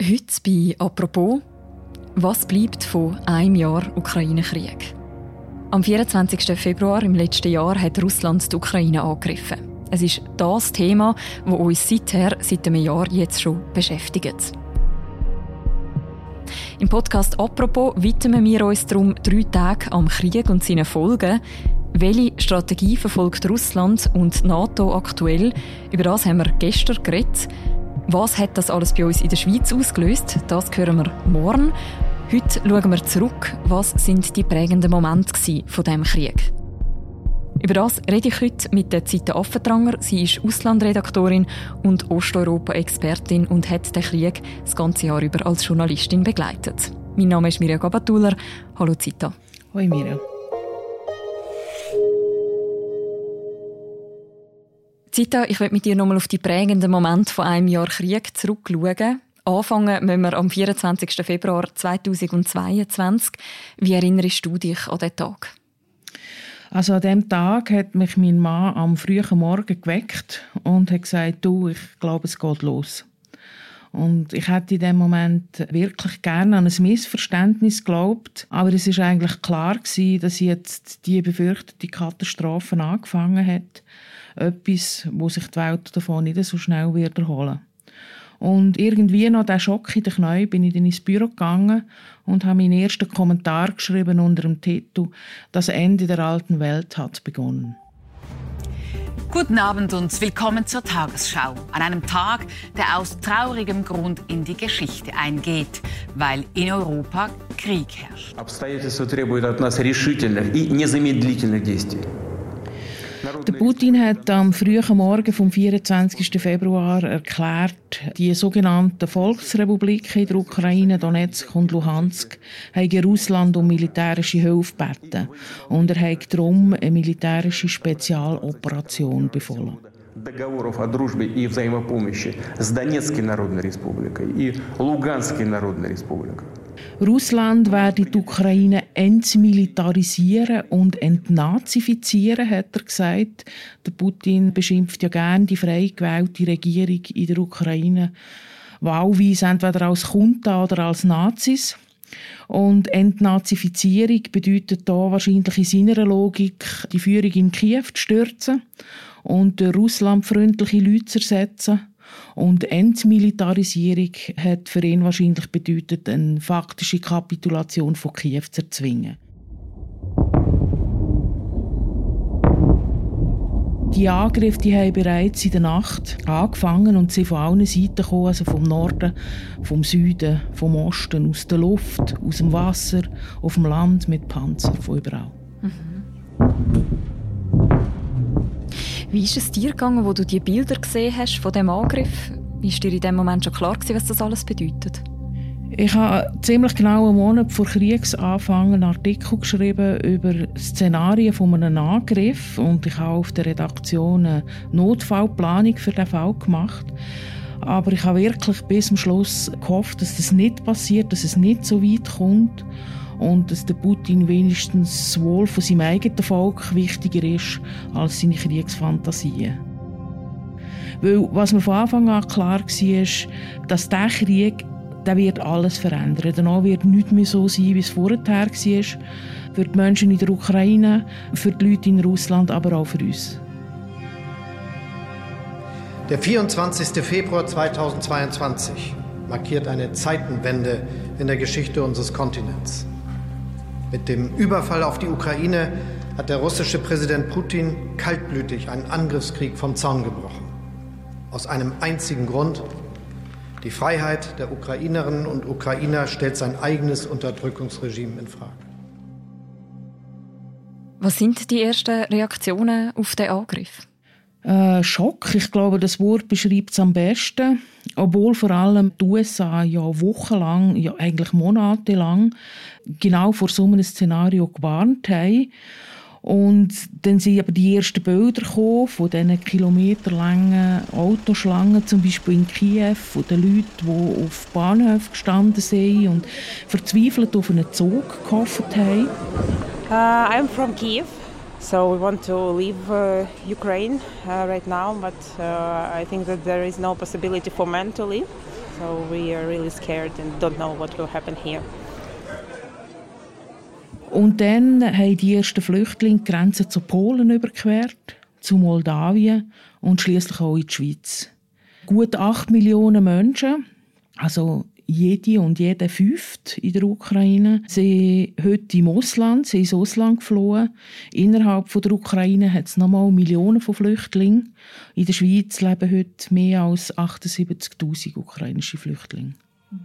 Heute bei «Apropos», was bleibt von einem Jahr Ukraine-Krieg? Am 24. Februar im letzten Jahr hat Russland die Ukraine angegriffen. Es ist das Thema, das uns seit einem Jahr jetzt schon beschäftigt. Im Podcast «Apropos» widmen wir uns darum 3 Tage am Krieg und seinen Folgen. Welche Strategie verfolgt Russland und die NATO aktuell? Über das haben wir gestern geredet. Was hat das alles bei uns in der Schweiz ausgelöst? Das hören wir morgen. Heute schauen wir zurück. Was sind die prägenden Momente von diesem Krieg? Über das rede ich heute mit der Zita Affentranger. Sie ist Auslandredaktorin und Osteuropa-Expertin und hat den Krieg das ganze Jahr über als Journalistin begleitet. Mein Name ist Mirja Gabatuller. Hallo Zita. Hoi Mirja. Zita, ich möchte mit dir nochmal auf die prägenden Momente von einem Jahr Krieg zurückschauen. Anfangen müssen wir am 24. Februar 2022. Wie erinnerst du dich an diesen Tag? Also an diesem Tag hat mich mein Mann am frühen Morgen geweckt und hat gesagt, du, ich glaube, es geht los. Und ich hätte in dem Moment wirklich gerne an ein Missverständnis geglaubt. Aber es war eigentlich klar gewesen, dass jetzt die befürchtete Katastrophe angefangen hat. Etwas, wo sich die Welt davon nicht so schnell wiederholen. Und irgendwie nach diesem Schock in den Knien bin ich dann ins Büro gegangen und habe meinen ersten Kommentar geschrieben unter dem Titel «Das Ende der alten Welt hat begonnen». Guten Abend und willkommen zur Tagesschau. An einem Tag, der aus traurigem Grund in die Geschichte eingeht, weil in Europa Krieg herrscht. Обстоятельства требуют от нас решительных и незамедлительных действий. Der Putin hat am frühen Morgen vom 24. Februar erklärt, die sogenannten Volksrepubliken in der Ukraine, Donetsk und Luhansk, haben Russland um militärische Hilfe gebeten. Und er hat darum eine militärische Spezialoperation befohlen. Договоров о дружбе и взаимопомощи с Донецкой Народной Республикой и Луганской Народной Республикой. Russland werde die Ukraine entmilitarisieren und entnazifizieren, hat er gesagt. Der Putin beschimpft ja gerne die frei gewählte Regierung in der Ukraine wahlweise entweder als Junta oder als Nazis. Und Entnazifizierung bedeutet da wahrscheinlich in seiner Logik, die Führung in Kiew zu stürzen und russlandfreundliche Leute zu ersetzen. Und Entmilitarisierung hat für ihn wahrscheinlich bedeutet, eine faktische Kapitulation von Kiew zu erzwingen. Die Angriffe haben bereits in der Nacht angefangen und sind von allen Seiten gekommen, also vom Norden, vom Süden, vom Osten, aus der Luft, aus dem Wasser, auf dem Land mit Panzern, von überall. Wie ist es dir gegangen, als du die Bilder gesehen hast von diesem Angriff? Ist dir in dem Moment schon klar gewesen, was das alles bedeutet? Ich habe ziemlich genau einen Monat vor Kriegsanfang einen Artikel geschrieben über Szenarien von einem Angriff und ich habe auf der Redaktion eine Notfallplanung für diesen Fall gemacht. Aber ich habe wirklich bis zum Schluss gehofft, dass das nicht passiert, dass es nicht so weit kommt und dass der Putin wenigstens das Wohl von seinem eigenen Volk wichtiger ist als seine Kriegsfantasien. Weil was mir von Anfang an klar war, dass dieser Krieg der wird alles verändern. Danach wird nichts mehr so sein, wie es vorher war. Für die Menschen in der Ukraine, für die Leute in Russland, aber auch für uns. Der 24. Februar 2022 markiert eine Zeitenwende in der Geschichte unseres Kontinents. Mit dem Überfall auf die Ukraine hat der russische Präsident Putin kaltblütig einen Angriffskrieg vom Zaun gebrochen. Aus einem einzigen Grund: die Freiheit der Ukrainerinnen und Ukrainer stellt sein eigenes Unterdrückungsregime in Frage. Was sind die ersten Reaktionen auf den Angriff? Schock, ich glaube, das Wort beschreibt es am besten. Obwohl vor allem die USA ja wochenlang, ja eigentlich monatelang, genau vor so einem Szenario gewarnt haben. Und dann sind aber die ersten Bilder gekommen von diesen kilometerlangen Autoschlangen, zum Beispiel in Kiew, von den Leuten, die auf Bahnhöfen gestanden sind und verzweifelt auf einen Zug gehofft haben. I'm from Kiev, so we want to leave Ukraine right now, but I think that there is no possibility for men to leave. So we are really scared and don't know what will happen here. Und dann haben die ersten Flüchtlinge die Grenze zu Polen überquert, zu Moldawien und schließlich auch in die Schweiz. Gut 8 Millionen Menschen, also jede und jeder Fünfte in der Ukraine, sind heute im Ausland, sind ins Ausland geflohen. Innerhalb der Ukraine hat es nochmal Millionen von Flüchtlingen. In der Schweiz leben heute mehr als 78'000 ukrainische Flüchtlinge.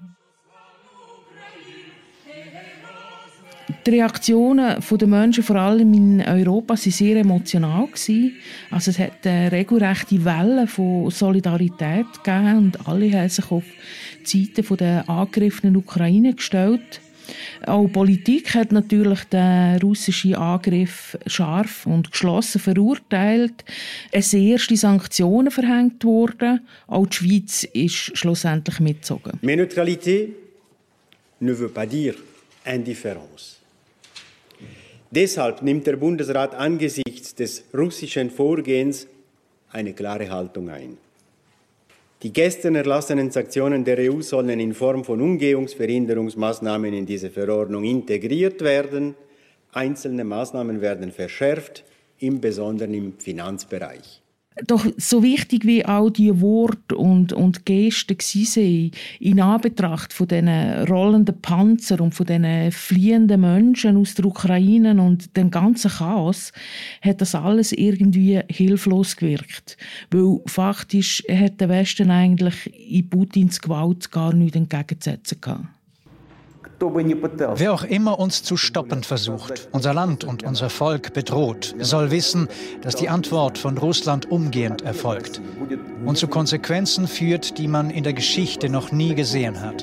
Die Reaktionen der Menschen, vor allem in Europa, waren sehr emotional. Also es hat eine regelrechte Welle von Solidarität gegeben und alle haben sich auf die Seite der angegriffenen Ukraine gestellt. Auch die Politik hat natürlich den russischen Angriff scharf und geschlossen verurteilt. Es sind erste Sanktionen verhängt worden. Auch die Schweiz ist schlussendlich mitgezogen. Mais neutralité ne veut pas dire indifférence. Deshalb nimmt der Bundesrat angesichts des russischen Vorgehens eine klare Haltung ein. Die gestern erlassenen Sanktionen der EU sollen in Form von Umgehungsverhinderungsmaßnahmen in diese Verordnung integriert werden. Einzelne Maßnahmen werden verschärft, im Besonderen im Finanzbereich. Doch so wichtig wie all die Worte und Gesten waren, in Anbetracht von diesen rollenden Panzer und von diesen fliehenden Menschen aus der Ukraine und dem ganzen Chaos, hat das alles irgendwie hilflos gewirkt. Weil faktisch hat der Westen eigentlich in Putins Gewalt gar nichts entgegenzusetzen gehabt. Wer auch immer uns zu stoppen versucht, unser Land und unser Volk bedroht, soll wissen, dass die Antwort von Russland umgehend erfolgt und zu Konsequenzen führt, die man in der Geschichte noch nie gesehen hat.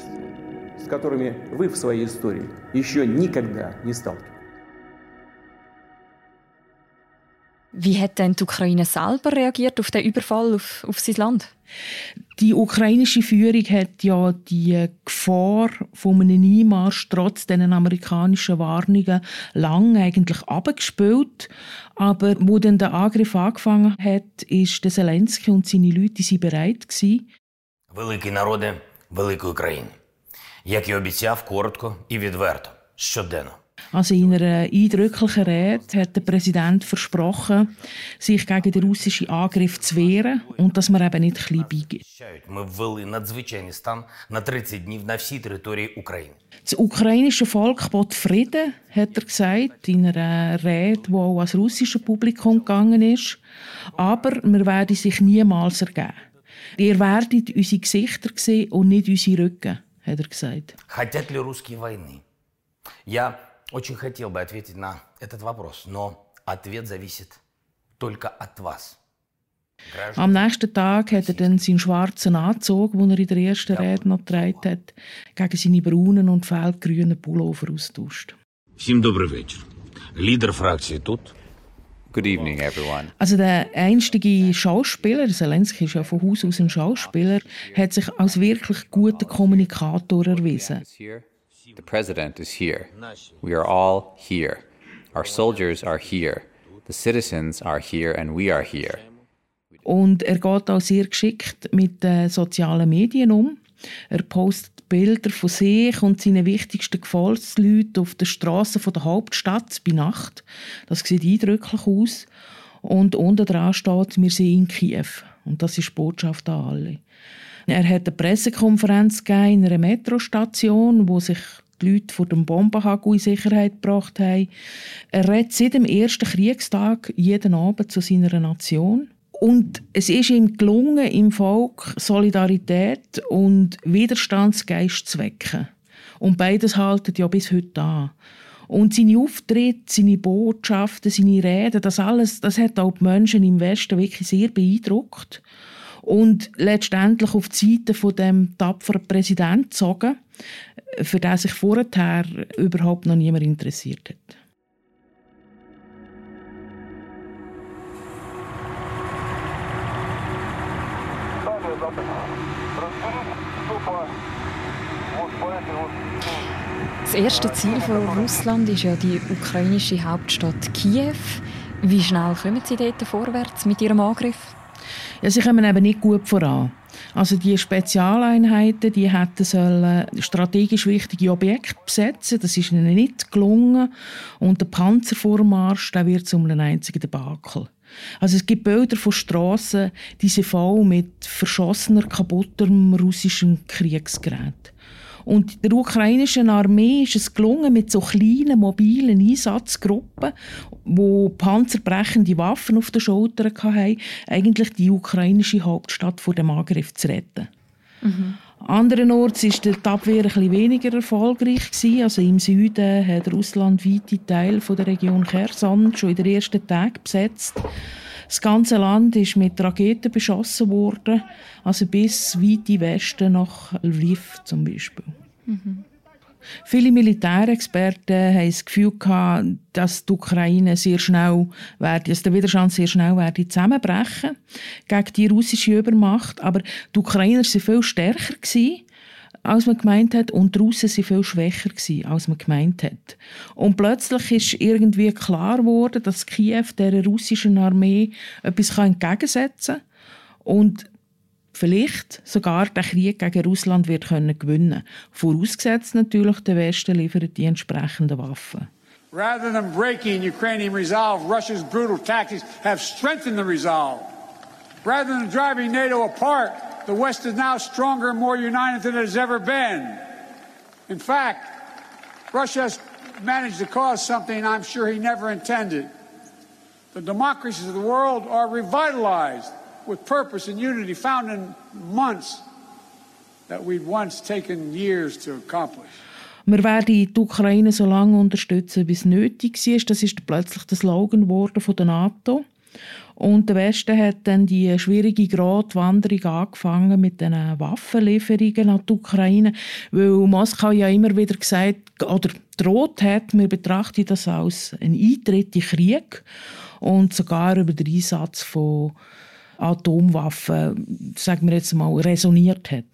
Wie hat denn die Ukraine selber reagiert auf den Überfall auf sein Land? Die ukrainische Führung hat ja die Gefahr von einem Einmarsch trotz diesen amerikanischen Warnungen lang eigentlich abgespielt. Aber wo dann der Angriff angefangen hat, ist der Zelensky und seine Leute bereit gewesen. Великий народе великої країни. Як і обіцяв, коротко і відверто, щоденно. Also in einer eindrücklichen Rede hat der Präsident versprochen, sich gegen den russischen Angriff zu wehren und dass man eben nicht klein beigibt. Das ukrainische Volk will Frieden, hat er gesagt, in einer Rede, die auch ans russische Publikum gegangen ist. Aber wir werden sich niemals ergeben. Ihr werdet unsere Gesichter sehen und nicht unsere Rücken, hat er gesagt. Хотят ли русские войны? Я очень хотел бы ответить на этот вопрос, но ответ зависит только от вас. Am nächsten Tag hat er dann seinen schwarzen Anzug, den er in der ersten Rede noch getragen hat, gegen seine braunen und feldgrünen Pullover austauscht. Всем добрый вечер. Лидер фракции тут. Good evening, everyone. Also der einstige Schauspieler, Zelensky ist ja von Haus aus ein Schauspieler, hat sich als wirklich guter Kommunikator erwiesen. The president is here. We are all here. Our soldiers are here. The citizens are here and we are here. Und er geht auch sehr geschickt mit den sozialen Medien um. Er postet Bilder von sich und seinen wichtigsten Gefolgsleuten auf den Strassen der Hauptstadt bei Nacht. Das sieht eindrücklich aus. Und unten dran steht, wir sind in Kiew. Und das ist die Botschaft an alle. Er hat eine Pressekonferenz gegeben in einer Metrostation, wo sich die Leute vor dem Bombenhagel in Sicherheit gebracht haben. Er redet seit dem ersten Kriegstag jeden Abend zu seiner Nation. Und es ist ihm gelungen, im Volk Solidarität und Widerstandsgeist zu wecken. Und beides halten ja bis heute an. Und seine Auftritte, seine Botschaften, seine Reden, das alles, das hat auch die Menschen im Westen wirklich sehr beeindruckt. Und letztendlich auf die Seite von dem tapferen Präsidenten gezogen, für den sich vorher überhaupt noch niemand interessiert hat. Das erste Ziel von Russland ist ja die ukrainische Hauptstadt Kiew. Wie schnell kommen Sie dort vorwärts mit Ihrem Angriff? Ja, sie kommen eben nicht gut voran. Also die Spezialeinheiten, die hätten strategisch wichtige Objekte besetzen. Das ist ihnen nicht gelungen. Und der Panzervormarsch, der wird zu einem einzigen Debakel. Also es gibt Bilder von Strassen, die sind voll mit verschossener, kaputtem russischem Kriegsgerät. Und der ukrainischen Armee ist es gelungen, mit so kleinen, mobilen Einsatzgruppen, die panzerbrechende Waffen auf den Schultern hatten, eigentlich die ukrainische Hauptstadt vor dem Angriff zu retten. Anderenorts war die Abwehr ein bisschen weniger erfolgreich. Also im Süden hat Russland weite Teile der Region Cherson schon in den ersten Tagen besetzt. Das ganze Land ist mit Raketen beschossen worden, also bis weit in Westen nach Lviv zum Beispiel. Viele Militärexperten haben das Gefühl gehabt, dass die Ukraine sehr schnell dass der Widerstand sehr schnell zusammenbrechen gegen die russische Übermacht. Aber die Ukrainer waren viel stärker als man gemeint hat, und die Russen waren viel schwächer als man gemeint hat. Und plötzlich ist irgendwie klar geworden, dass Kiew der russischen Armee etwas entgegensetzen kann und vielleicht sogar den Krieg gegen Russland wird gewinnen können. Vorausgesetzt natürlich, der Westen liefert die entsprechenden Waffen. Rather than breaking Ukrainian resolve, Russia's brutal tactics have strengthened the resolve. Rather than driving NATO apart, the West is now stronger and more united than it has ever been. In fact, Russia has managed to cause something I'm sure he never intended. The democracies of the world are revitalized with purpose and unity found in months that we'd once taken years to accomplish. Wir werden die Ukraine so lange unterstützen, wie es nötig war. Das ist plötzlich der Slogan geworden von der NATO. Und der Westen hat dann die schwierige Gratwanderung angefangen mit den Waffenlieferungen an die Ukraine, weil Moskau ja immer wieder gesagt oder droht hat, wir betrachten das als einen Eintritt in den Krieg und sogar über den Einsatz von Atomwaffen, sagen wir jetzt mal, resoniert hat.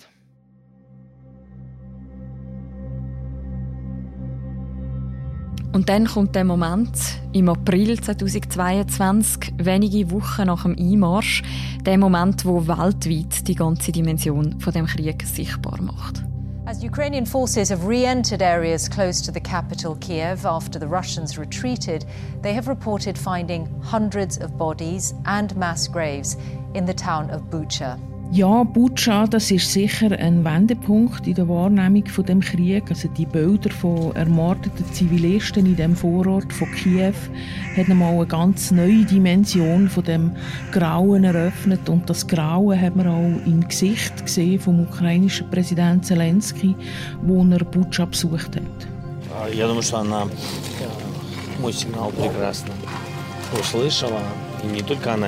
Und dann kommt der Moment im April 2022, wenige Wochen nach dem Einmarsch, der Moment, wo weltweit die ganze Dimension von dem Krieg sichtbar macht. As Ukrainian forces have re-entered areas close to the capital Kiev after the Russians retreated, they have reported finding hundreds of bodies and mass graves in the town of Bucha. Ja, Bucha, das ist sicher ein Wendepunkt in der Wahrnehmung von dem Krieg. Also die Bilder von ermordeten Zivilisten in dem Vorort von Kiew hat nochmal eine ganz neue Dimension von dem Grauen eröffnet. Und das Grauen hat man auch im Gesicht gesehen vom ukrainischen Präsident Zelensky, wo er Bucha besucht hat. Я думаю, что она мой сигнал прекрасно услышала. In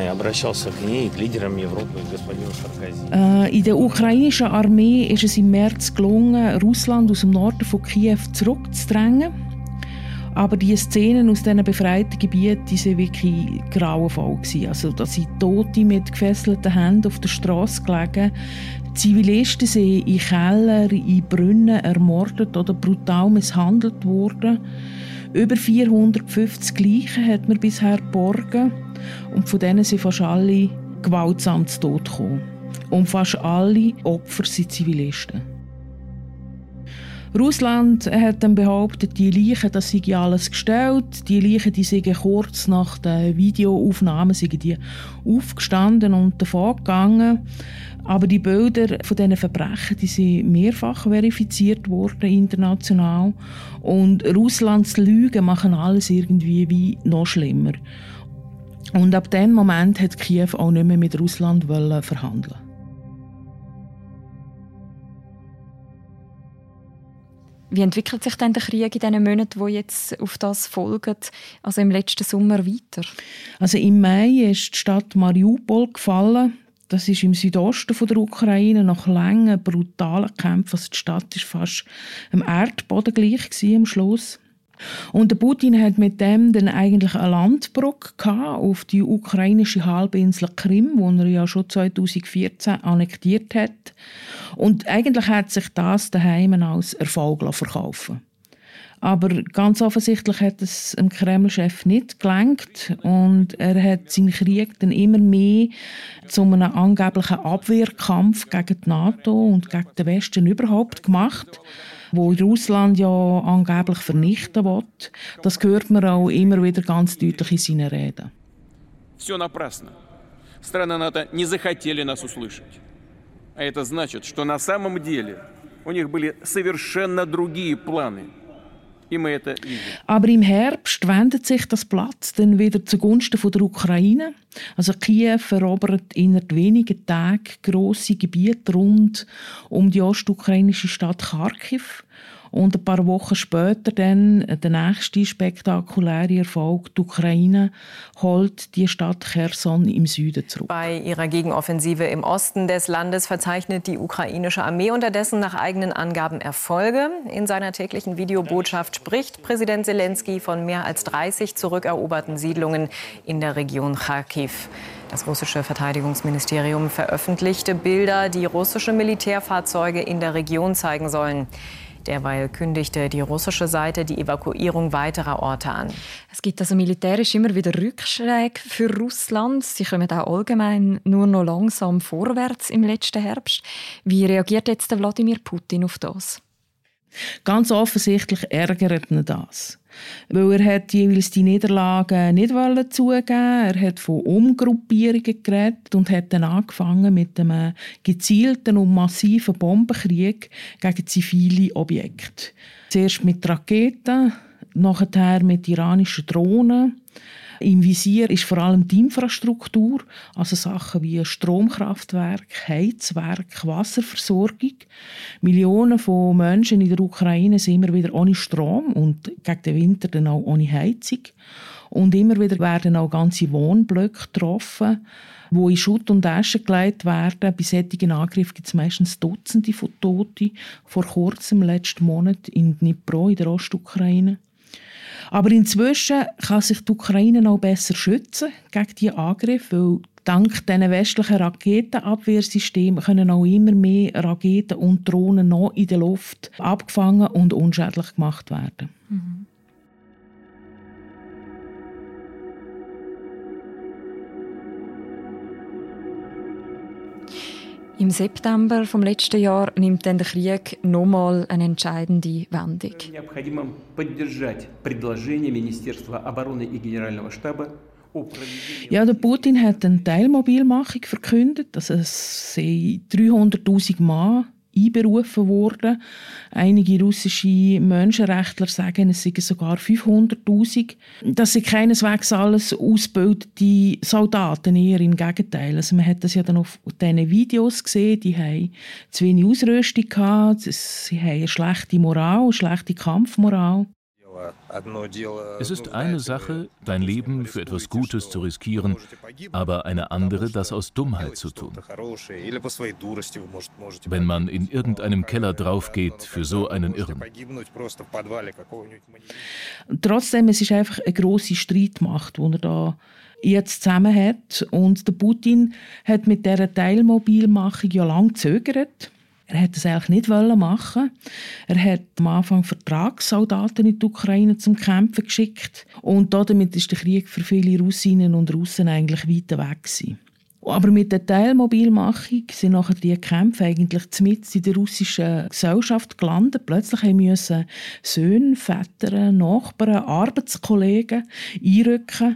der ukrainischen Armee ist es im März gelungen, Russland aus dem Norden von Kiew zurückzudrängen. Aber die Szenen aus diesen befreiten Gebieten waren wirklich grauenvoll. Also, da sind Tote mit gefesselten Händen auf der Straße gelegen. Zivilisten sind in Kellern, in Brunnen ermordet oder brutal misshandelt worden. Über 450 Leichen hat man bisher geborgen. Und von denen sind fast alle gewaltsam zu Tod gekommen. Und fast alle Opfer sind Zivilisten. Russland hat dann behauptet, die Leichen, das sei alles gestellt. Die Leichen, die seien kurz nach den Videoaufnahmen die aufgestanden und davon gegangen. Aber die Bilder von diesen Verbrechen, die sind mehrfach verifiziert worden international. Und Russlands Lügen machen alles irgendwie wie noch schlimmer. Und ab dem Moment hat Kiew auch nicht mehr mit Russland verhandeln. Wie entwickelt sich denn der Krieg in den Monaten, die jetzt auf das folgen, also im letzten Sommer weiter? Also im Mai ist die Stadt Mariupol gefallen. Das ist im Südosten der Ukraine nach langen, brutalen Kämpfen. Also die Stadt war fast am Erdboden gleich am Schluss. Und der Putin hat mit dem dann eigentlich eine Landbrücke auf die ukrainische Halbinsel Krim, die er ja schon 2014 annektiert hat. Und eigentlich hat sich das daheim als Erfolg verkaufen. Aber ganz offensichtlich hat es dem Kreml-Chef nicht gelangt und er hat seinen Krieg dann immer mehr zu einem angeblichen Abwehrkampf gegen die NATO und gegen den Westen überhaupt gemacht, wo Russland ja angeblich vernichten will. Das hört man auch immer wieder ganz deutlich in seinen Reden. Все напрасно. Страны НАТО не захотели нас услышать. А это значит, что на самом деле у них были совершенно другие планы. Aber im Herbst wendet sich das Blatt dann wieder zugunsten der Ukraine. Also Kiew erobert innerhalb weniger Tage grosse Gebiete rund um die ostukrainische Stadt Kharkiv. Und ein paar Wochen später dann der nächste spektakuläre Erfolg. Die Ukraine holt die Stadt Cherson im Süden zurück. Bei ihrer Gegenoffensive im Osten des Landes verzeichnet die ukrainische Armee unterdessen nach eigenen Angaben Erfolge. In seiner täglichen Videobotschaft spricht Präsident Selenskyj von mehr als 30 zurückeroberten Siedlungen in der Region Kharkiv. Das russische Verteidigungsministerium veröffentlichte Bilder, die russische Militärfahrzeuge in der Region zeigen sollen. Derweil kündigte die russische Seite die Evakuierung weiterer Orte an. Es gibt also militärisch immer wieder Rückschläge für Russland. Sie kommen auch allgemein nur noch langsam vorwärts im letzten Herbst. Wie reagiert jetzt der Wladimir Putin auf das? Ganz offensichtlich ärgert ihn das. Weil er hat jeweils die Niederlagen nicht zugeben. Er hat von Umgruppierungen geredet und hat dann angefangen mit einem gezielten und massiven Bombenkrieg gegen zivile Objekte. Zuerst mit Raketen, nachher mit iranischen Drohnen. Im Visier ist vor allem die Infrastruktur, also Sachen wie Stromkraftwerk, Heizwerk, Wasserversorgung. Millionen von Menschen in der Ukraine sind immer wieder ohne Strom und gegen den Winter dann auch ohne Heizung. Und immer wieder werden auch ganze Wohnblöcke getroffen, die in Schutt und Asche gelegt werden. Bei solchen Angriffen gibt es meistens Dutzende von Toten. Vor kurzem, letzten Monat, in Dnipro, in der Ostukraine. Aber inzwischen kann sich die Ukraine auch besser schützen gegen diese Angriffe, weil dank diesen westlichen Raketenabwehrsystemen können auch immer mehr Raketen und Drohnen noch in der Luft abgefangen und unschädlich gemacht werden. Mhm. Im September vom letzten Jahr nimmt dann der Krieg nochmal eine entscheidende Wendung. Ja, der Putin hat eine Teilmobilmachung verkündet. Also es sind 300'000 Mann einberufen worden. Einige russische Menschenrechtler sagen, es seien sogar 500'000. Das sind keineswegs alles ausgebildete Soldaten, eher im Gegenteil. Also man hat das ja dann auf diesen Videos gesehen, die haben zu wenig Ausrüstung gehabt, sie haben eine schlechte Moral, eine schlechte Kampfmoral. Es ist eine Sache, dein Leben für etwas Gutes zu riskieren, aber eine andere, das aus Dummheit zu tun. Wenn man in irgendeinem Keller draufgeht für so einen Irren. Trotzdem, es ist einfach eine grosse Streitmacht, die er da jetzt zusammen hat. Und der Putin hat mit dieser Teilmobilmachung ja lange gezögert. Er hätte es eigentlich nicht machen. Er hat am Anfang Vertragssoldaten in die Ukraine zum Kämpfen geschickt. Und damit ist der Krieg für viele Russinnen und Russen eigentlich weit weg gewesen. Aber mit der Teilmobilmachung sind nachher die Kämpfe eigentlich mitten in der russischen Gesellschaft gelandet. Plötzlich mussten Söhne, Väter, Nachbarn, Arbeitskollegen einrücken.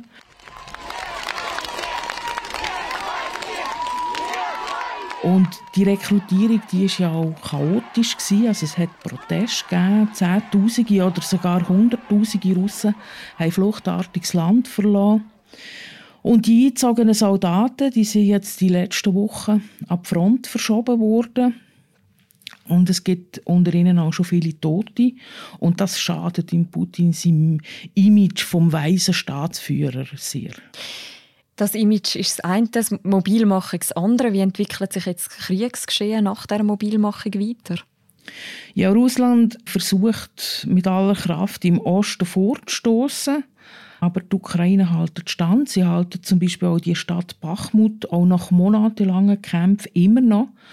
Und die Rekrutierung, die war ja auch chaotisch. Also es hat Proteste gegeben. Zehntausende oder sogar Hunderttausende Russen haben fluchtartig das Land verlassen. Und die eingezogenen Soldaten, die sind jetzt die letzten Wochen an die Front verschoben worden. Und es gibt unter ihnen auch schon viele Tote. Und das schadet im Putin seinem Image vom weisen Staatsführer sehr. Das Image ist das eine, das Mobilmachung das andere. Wie entwickelt sich jetzt das Kriegsgeschehen nach der Mobilmachung weiter? Ja, Russland versucht mit aller Kraft im Osten vorzustoßen. Aber die Ukraine hält stand. Sie halten zum Beispiel auch die Stadt Bachmut auch nach monatelangen Kämpfen immer noch.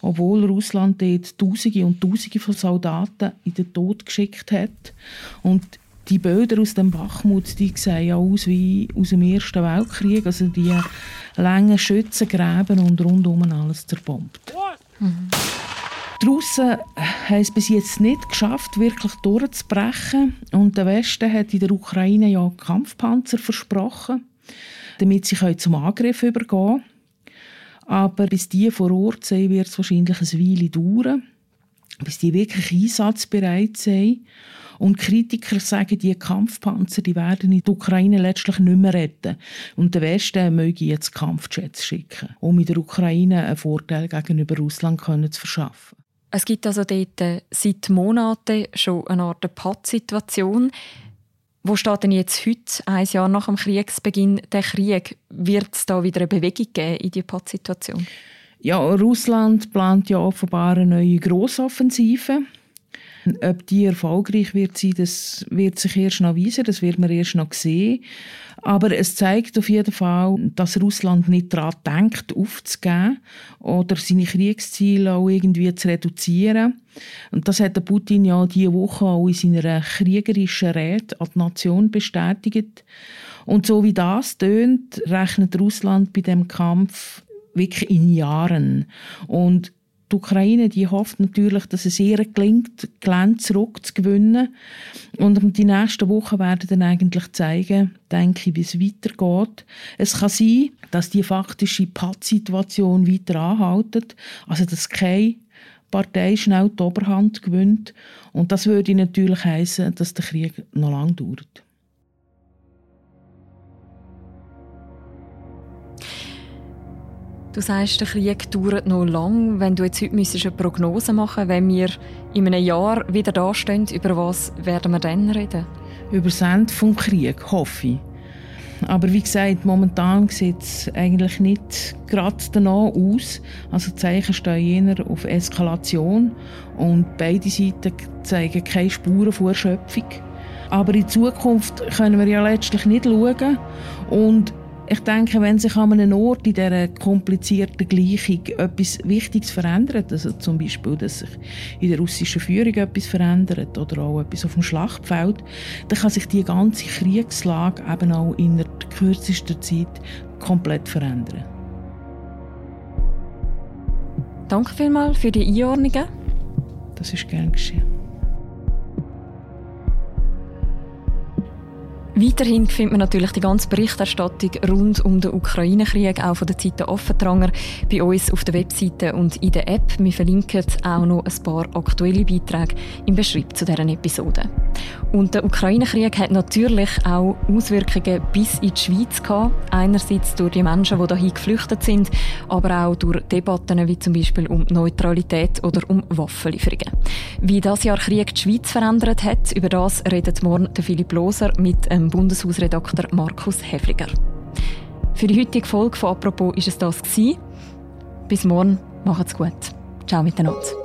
obwohl Russland dort Tausende und Tausende von Soldaten in den Tod geschickt hat. Und die Bilder aus dem Bachmut, die sehen ja aus wie aus dem Ersten Weltkrieg, also die langen Schützengräben und rundum alles zerbombt. Die Russen haben es bis jetzt nicht geschafft, wirklich durchzubrechen. Und der Westen hat in der Ukraine ja Kampfpanzer versprochen, damit sie zum Angriff übergehen können. Aber bis die vor Ort sind, wird es wahrscheinlich eine Weile dauern, bis die wirklich einsatzbereit sind. Und Kritiker sagen, die Kampfpanzer die werden in die Ukraine letztlich nicht mehr retten. Und der Westen möge jetzt Kampfjets schicken, um in der Ukraine einen Vorteil gegenüber Russland zu verschaffen. Es gibt also dort seit Monaten schon eine Art Pattsituation. Wo steht denn jetzt heute, ein Jahr nach dem Kriegsbeginn, der Krieg? Wird es da wieder eine Bewegung geben in diese Pattsituation? Ja, Russland plant ja offenbar eine neue Grossoffensive. Ob die erfolgreich wird sein, das wird sich erst noch weisen, das wird man erst noch sehen. Aber es zeigt auf jeden Fall, dass Russland nicht daran denkt, aufzugeben oder seine Kriegsziele auch irgendwie zu reduzieren. Und das hat der Putin ja diese Woche auch in seiner kriegerischen Rede an die Nation bestätigt. Und so wie das tönt, rechnet Russland bei dem Kampf wirklich in Jahren. Und die Ukraine die hofft natürlich, dass es ihr gelingt, Gelände zurückzugewinnen. Und die nächsten Wochen werden dann eigentlich zeigen, denke ich, wie es weitergeht. Es kann sein, dass die faktische Pattsituation weiter anhält, also dass keine Partei schnell die Oberhand gewinnt. Und das würde natürlich heissen, dass der Krieg noch lange dauert. Du sagst, der Krieg dauert noch lang. Wenn du jetzt heute eine Prognose machen müsstest, wenn wir in einem Jahr wieder da stehen, über was werden wir dann reden? Über das Ende des Krieges, hoffe ich. Aber wie gesagt, momentan sieht es eigentlich nicht gerade danach aus. Also die Zeichen stehen eher auf Eskalation und beide Seiten zeigen keine Spuren von Erschöpfung. Aber in Zukunft können wir ja letztlich nicht schauen. Und ich denke, wenn sich an einem Ort in dieser komplizierten Gleichung etwas Wichtiges verändert, also zum Beispiel, dass sich in der russischen Führung etwas verändert oder auch etwas auf dem Schlachtfeld, dann kann sich die ganze Kriegslage eben auch in kürzester Zeit komplett verändern. Danke vielmals für die Einordnungen. Das ist gern geschehen. Weiterhin findet man natürlich die ganze Berichterstattung rund um den Ukraine-Krieg, auch von der Zeitung Offentranger, bei uns auf der Webseite und in der App. Wir verlinken auch noch ein paar aktuelle Beiträge im Beschreibung zu dieser Episode. Und der Ukraine-Krieg hat natürlich auch Auswirkungen bis in die Schweiz gehabt. Einerseits durch die Menschen, die dahin geflüchtet sind, aber auch durch Debatten wie zum Beispiel um Neutralität oder um Waffenlieferungen. Wie das Jahr Krieg die Schweiz verändert hat, über das redet morgen Philipp Loser mit Bundeshausredakteur Markus Häfliger. Für die heutige Folge von «Apropos» war es das. Bis morgen, macht's gut. Ciao miteinander.